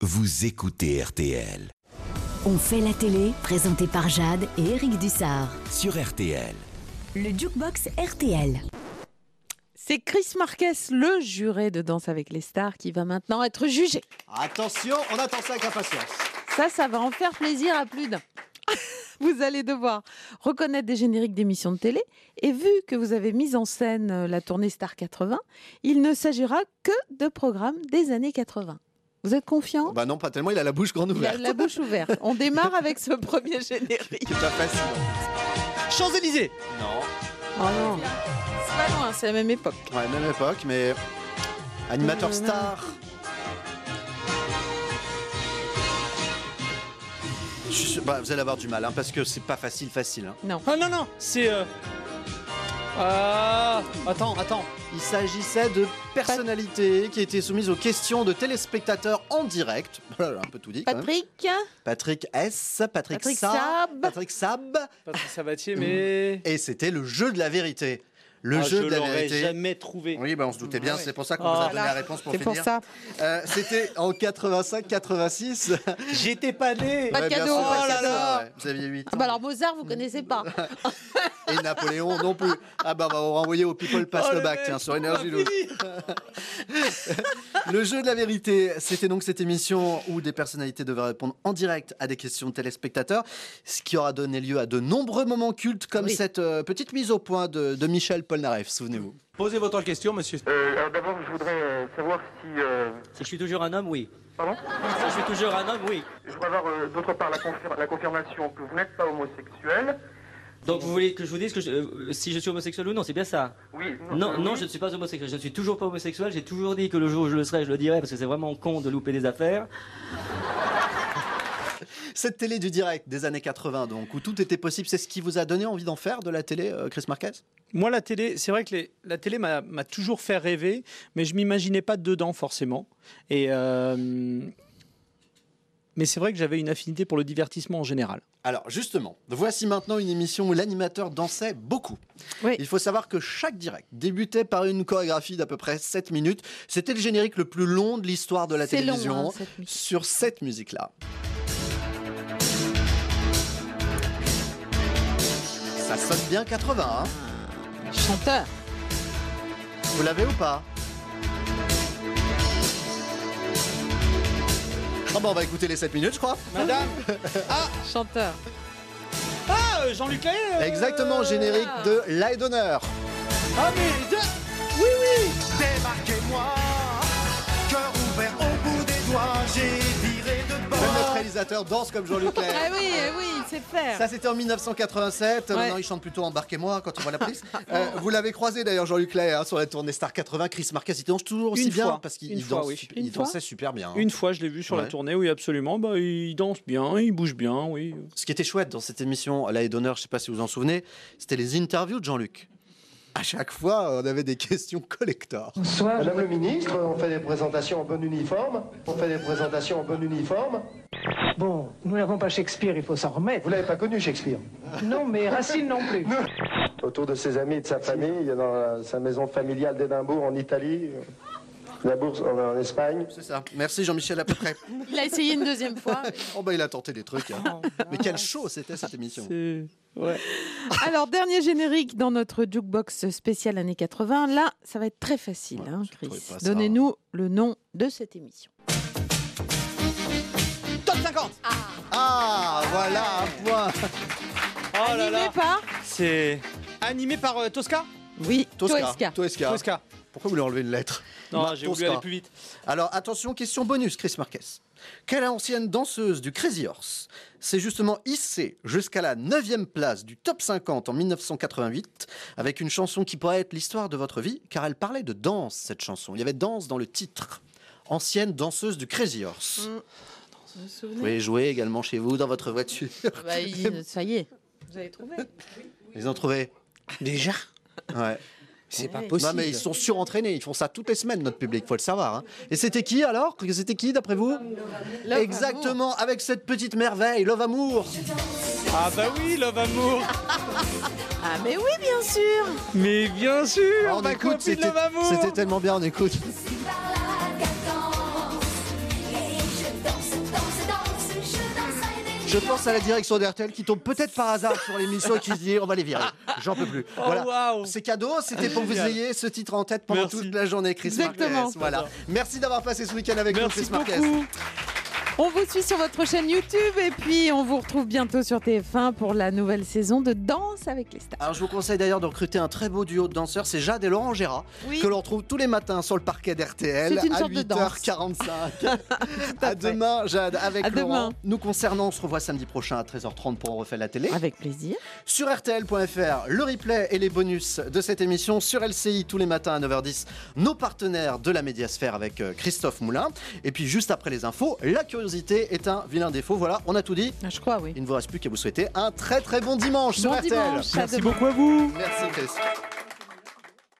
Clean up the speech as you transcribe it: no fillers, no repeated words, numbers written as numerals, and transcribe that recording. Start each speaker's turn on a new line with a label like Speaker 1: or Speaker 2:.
Speaker 1: vous écoutez RTL.
Speaker 2: On fait la télé, présenté par Jade et Eric Dussard.
Speaker 1: Sur RTL.
Speaker 2: Le Jukebox RTL.
Speaker 3: C'est Chris Marquez, le juré de Danse avec les stars, qui va maintenant être jugé.
Speaker 4: Attention, on attend ça avec impatience.
Speaker 3: Ça va en faire plaisir à plus d'un. Vous allez devoir reconnaître des génériques d'émissions de télé. Et vu que vous avez mis en scène la tournée Star 80, il ne s'agira que de programmes des années 80. Vous êtes confiant ?
Speaker 4: Bah non, pas tellement, il a la bouche grande ouverte.
Speaker 3: Il a la bouche ouverte. On démarre avec ce premier générique.
Speaker 4: C'est pas facile. Champs-Élysées. Non.
Speaker 3: Oh non, c'est pas loin, c'est la même époque.
Speaker 4: Ouais, même époque, mais animateur star. Bah, vous allez avoir du mal, hein, parce que c'est pas facile. Hein.
Speaker 3: Non.
Speaker 5: Ah non, c'est... Attends.
Speaker 4: Il s'agissait de personnalités qui étaient soumises aux questions de téléspectateurs en direct. Voilà, un peu tout dit. Patrick S, Patrick Sab.
Speaker 5: Patrick Sabatier, mais...
Speaker 4: Et c'était le jeu de la vérité. Le jeu de la vérité.
Speaker 5: Je l'aurais jamais trouvé.
Speaker 4: Oui, on se doutait bien, c'est pour ça qu'on vous a donné la réponse pour finir.
Speaker 3: C'est pour ça.
Speaker 4: C'était en 85-86.
Speaker 5: J'étais pas né.
Speaker 3: Pas de cadeau.
Speaker 4: Oh là là. Vous aviez 8 ans.
Speaker 3: Bah alors Mozart, vous connaissez pas.
Speaker 4: Et Napoléon non plus. Ah bah on va vous renvoyer au People Pass le bac, tiens, sur Énergie Loose. Le jeu de la vérité, c'était donc cette émission où des personnalités devaient répondre en direct à des questions de téléspectateurs, ce qui aura donné lieu à de nombreux moments cultes comme cette petite mise au point de Michel Polnareff, souvenez-vous.
Speaker 6: Posez votre question, monsieur.
Speaker 7: Alors d'abord, je voudrais savoir si...
Speaker 8: Si je suis toujours un homme, oui.
Speaker 7: Pardon ?
Speaker 8: Si je suis toujours un homme, oui.
Speaker 7: Je voudrais avoir d'autre part la confirmation que vous n'êtes pas homosexuel.
Speaker 8: Donc vous voulez que je vous dise que si je suis homosexuel ou non, c'est bien ça?
Speaker 7: Oui.
Speaker 8: Non, je ne suis pas homosexuel. Je ne suis toujours pas homosexuel. J'ai toujours dit que le jour où je le serai, je le dirai, parce que c'est vraiment con de louper des affaires.
Speaker 4: Cette télé du direct des années 80, donc, où tout était possible, c'est ce qui vous a donné envie d'en faire de la télé, Chris Marquez ?
Speaker 5: Moi, la télé, c'est vrai que la télé m'a toujours fait rêver, mais je m'imaginais pas dedans forcément. Mais c'est vrai que j'avais une affinité pour le divertissement en général.
Speaker 4: Alors justement, voici maintenant une émission où l'animateur dansait beaucoup.
Speaker 3: Oui.
Speaker 4: Il faut savoir que chaque direct débutait par une chorégraphie d'à peu près 7 minutes. C'était le générique le plus long de l'histoire de la télévision,
Speaker 3: long, hein,
Speaker 4: sur cette musique-là. Ça sonne bien 80, hein ?
Speaker 3: Chanteur.
Speaker 4: Vous l'avez ou pas ? Ah bah on va écouter les 7 minutes, je crois.
Speaker 5: Madame.
Speaker 3: Chanteur.
Speaker 5: Jean-Luc Lahaye.
Speaker 4: Exactement, générique de Lahaye d'honneur.
Speaker 5: Ah mais... Oui.
Speaker 9: Démarquez-moi, cœur ouvert au bout des doigts, j'ai viré de bord.
Speaker 4: Même notre réalisateur danse comme Jean-Luc Lahaye.
Speaker 3: Ah oui, il sait faire.
Speaker 4: Ça c'était en 1987,
Speaker 3: Ouais.
Speaker 4: Maintenant il chante plutôt Embarquez-moi quand il voit la prise. Vous l'avez croisé d'ailleurs Jean-Luc Lahaye sur la tournée Star 80, Chris Marquez, il danse toujours aussi
Speaker 5: Une
Speaker 4: bien
Speaker 5: fois.
Speaker 4: parce qu'il
Speaker 5: Une fois, oui.
Speaker 4: il dansait super bien.
Speaker 5: Une fois, je l'ai vu sur la tournée, oui, absolument. Bah, il danse bien, il bouge bien, oui.
Speaker 4: Ce qui était chouette dans cette émission Lahaye d'honneur, je sais pas si vous vous en souvenez, c'était les interviews de Jean-Luc. À chaque fois, on avait des questions collector.
Speaker 10: Madame le ministre, on fait des présentations en bon uniforme.
Speaker 11: Bon, nous n'avons pas Shakespeare, il faut s'en remettre.
Speaker 10: Vous l'avez pas connu, Shakespeare?
Speaker 11: Non, mais Racine non plus.
Speaker 10: Autour de ses amis et de sa famille, il y a dans sa maison familiale d'Édimbourg, en Italie, la bourse en Espagne.
Speaker 4: C'est ça. Merci Jean-Michel à peu près.
Speaker 3: Il a essayé une deuxième fois.
Speaker 4: Oh bah il a tenté des trucs. Hein. Mais quel show c'était cette émission.
Speaker 5: Ouais.
Speaker 3: Alors, dernier générique dans notre jukebox spécial années 80. Là, ça va être très facile, hein, Chris. Donnez-nous le nom de cette émission.
Speaker 4: Top 50. Voilà un point.
Speaker 5: Oh là
Speaker 3: Animé
Speaker 5: là.
Speaker 3: par
Speaker 5: C'est animé par Tosca.
Speaker 3: Oui,
Speaker 4: Tosca.
Speaker 5: Tosca.
Speaker 4: Pourquoi vous lui enlevez une lettre?
Speaker 5: Non, j'ai voulu aller plus vite.
Speaker 4: Alors attention, question bonus, Chris Marquez. Quelle ancienne danseuse du Crazy Horse s'est justement hissée jusqu'à la 9e place du top 50 en 1988 avec une chanson qui pourrait être l'histoire de votre vie, car elle parlait de danse, cette chanson. Il y avait danse dans le titre. Ancienne danseuse du Crazy Horse. Vous pouvez jouer également chez vous, dans votre voiture.
Speaker 3: Ça y est, vous avez trouvé.
Speaker 4: Ils ont trouvé.
Speaker 5: Déjà?
Speaker 4: Ouais.
Speaker 5: C'est pas possible.
Speaker 4: Non mais ils sont surentraînés, ils font ça toutes les semaines, notre public, faut le savoir. Hein. Et c'était qui alors? C'était qui d'après vous? Exactement, avec cette petite merveille, Love Amour.
Speaker 5: Ah bah oui, Love Amour.
Speaker 3: Ah mais oui, bien sûr.
Speaker 5: Mais bien sûr.
Speaker 4: On écoute,
Speaker 5: Love Amour.
Speaker 4: c'était tellement bien, on écoute. Je pense à la direction d'RTL qui tombe peut-être par hasard sur l'émission et qui se dit on va les virer. J'en peux plus. Voilà. C'est cadeau, c'était pour que vous ayez ce titre en tête pendant toute la journée, Chris Marquez. Voilà. Merci d'avoir passé ce week-end avec nous, Chris Marquez.
Speaker 3: On vous suit sur votre chaîne YouTube et puis on vous retrouve bientôt sur TF1 pour la nouvelle saison de Danse avec les stars.
Speaker 4: Alors je vous conseille d'ailleurs de recruter un très beau duo de danseurs, c'est Jade et Laurent Gérard, que l'on retrouve tous les matins sur le parquet d'RTL à 8h45. À demain Jade avec Laurent. Nous concernant, on se revoit samedi prochain à 13h30 pour On refait la télé.
Speaker 3: Avec plaisir.
Speaker 4: Sur RTL.fr, le replay et les bonus de cette émission. Sur LCI tous les matins à 9h10, nos partenaires de la médiasphère avec Christophe Moulin. Et puis juste après les infos, la curiosité est un vilain défaut. Voilà, on a tout dit.
Speaker 3: Je crois, oui.
Speaker 4: Il ne vous reste plus qu'à vous souhaiter un très très bon dimanche sur RTL.
Speaker 5: Merci beaucoup à vous.
Speaker 4: Merci Chris.